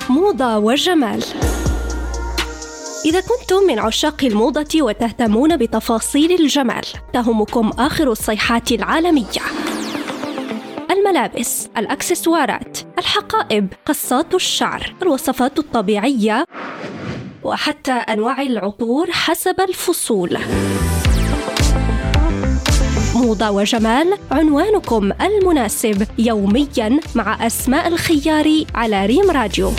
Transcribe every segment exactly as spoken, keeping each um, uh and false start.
موضة وجمال. إذا كنتم من عشاق الموضة وتهتمون بتفاصيل الجمال، تهمكم آخر الصيحات العالمية: الملابس، الأكسسوارات، الحقائب، قصات الشعر، الوصفات الطبيعية، وحتى أنواع العطور حسب الفصول. موضة وجمال، عنوانكم المناسب يومياً مع أسماء الخياري على ريم راديو.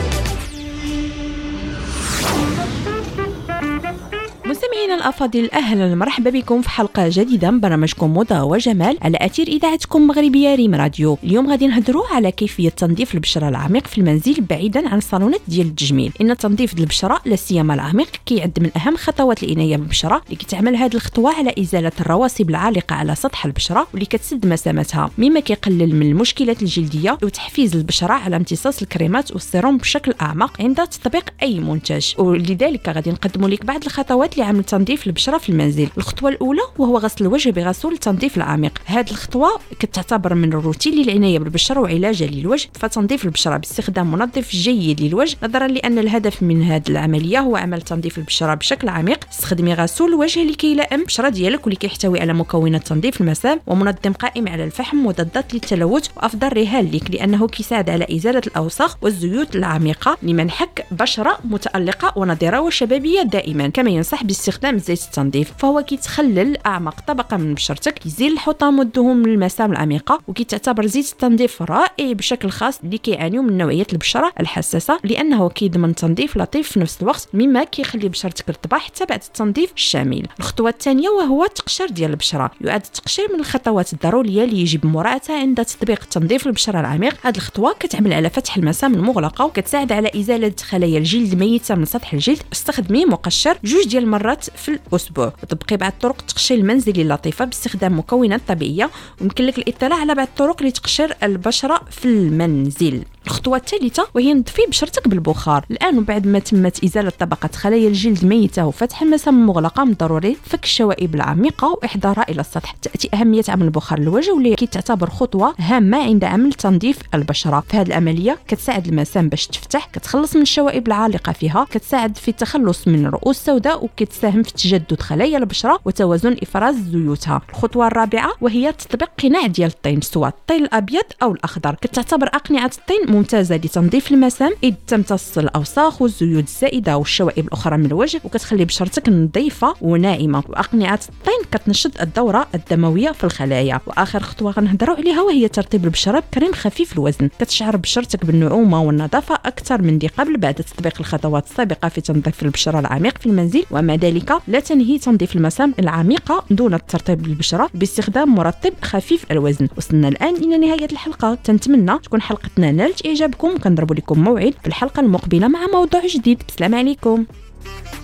مستمعينا الأفاضل، أهلا ومرحبا بكم في حلقة جديدة من برنامجكم موضة وجمال على أثير إذاعتكم المغربية ريم راديو. اليوم غادي نهضروا على كيفية تنظيف البشرة العميق في المنزل بعيدا عن الصالونات ديال التجميل. إن تنظيف البشرة لا سيما العميق كيعد من أهم خطوات العناية بالبشرة، اللي كتعمل هذه الخطوة على إزالة الرواسب العالقة على سطح البشرة واللي كتسد مسامتها، مما كيقلل من المشكلات الجلدية وتحفيز البشرة على امتصاص الكريمات والسيروم بشكل أعمق عند تطبيق أي منتج. ولذلك غادي نقدموا لك بعض الخطوات لعمل تنظيف البشرة في المنزل. الخطوة الأولى وهو غسل الوجه بغسول التنظيف العميق. هذه الخطوة كتعتبر من الروتين للعناية بالبشرة وعلاجها للوجه، فتنظيف البشرة باستخدام منظف جيد للوجه، نظرا لأن الهدف من هذه العملية هو عمل تنظيف البشرة بشكل عميق. استخدمي غسول الوجه لكي يلائم البشرة ديالك واللي كيحتوي على مكونات تنظيف المسام ومنظم قائم على الفحم مضادات للتلوث، وأفضل رهان لك لأنه كيساعد على إزالة الأوساخ والزيوت العميقة لمنحك بشرة متألقة ونضرة وشبابية دائما. كما ينصح باستخدام زيت التنظيف، فهو كيتخلل أعمق طبقة من بشرتك، كيزيل الحطام والدهون من المسام العميقة، وكيتعتبر زيت التنظيف رائع بشكل خاص اللي كيعانيوا من نوعية البشرة الحساسة، لأنه كيضمن تنظيف لطيف في نفس الوقت، مما كيخلي بشرتك رطبة حتى بعد التنظيف الشامل. الخطوة الثانية وهو التقشير ديال البشرة. يعد التقشير من الخطوات الضرورية اللي يجب مراعاتها عند تطبيق تنظيف البشرة العميق. هذه الخطوة كتعمل على فتح المسام المغلقة وكتساعد على إزالة خلايا الجلد الميتة من سطح الجلد. استخدمي مقشر جوج ديال المرات في الأسبوع. وطبقي بعض طرق التقشير المنزلي اللطيفة باستخدام مكونات طبيعية، ويمكن لك الاطلاع على بعض الطرق لتقشير البشرة في المنزل. الخطوة الثالثة وهي نظفي بشرتك بالبخار. الآن وبعد ما تمت إزالة طبقة خلايا الجلد الميتة وفتح المسام المغلقة، من ضروري فك الشوائب العميقة وإحضارها إلى السطح. تأتي أهمية عمل البخار للوجه واللي كتعتبر خطوة هامة عند عمل تنظيف البشرة. في هذه العملية كتساعد المسام باش تفتح، كتخلص من الشوائب العالقة فيها، كتساعد في التخلص من رؤوس سوداء، وكتساهم في تجدد خلايا البشرة وتوازن إفراز زيوتها. الخطوة الرابعة وهي تطبيق قناع ديال الطين، سواء الطين الأبيض أو الأخضر. كتعتبر أقنعة الطين ممتازة لتنظيف المسام إذ تمتص الأوساخ والزيوت الزائدة والشوائب الأخرى من الوجه، وكتخلي بشرتك نظيفة وناعمة. وأقنعة الطين كتنشط الدورة الدموية في الخلايا. وآخر خطوة غنهضروا عليها وهي ترطيب البشرة بكريم خفيف الوزن. كتشعر بشرتك بالنعومة والنظافة أكثر من قبل بعد تطبيق الخطوات السابقة في تنظيف البشرة العميق في المنزل. ومع ذلك لا تنهي تنظيف المسام العميقة دون الترطيب للبشرة باستخدام مرطب خفيف الوزن. وصلنا الآن إلى نهاية الحلقة. تنتمنى تكون حلقتنا نالت إعجابكم، كنضرب لكم موعد في الحلقة المقبلة مع موضوع جديد. السلام عليكم.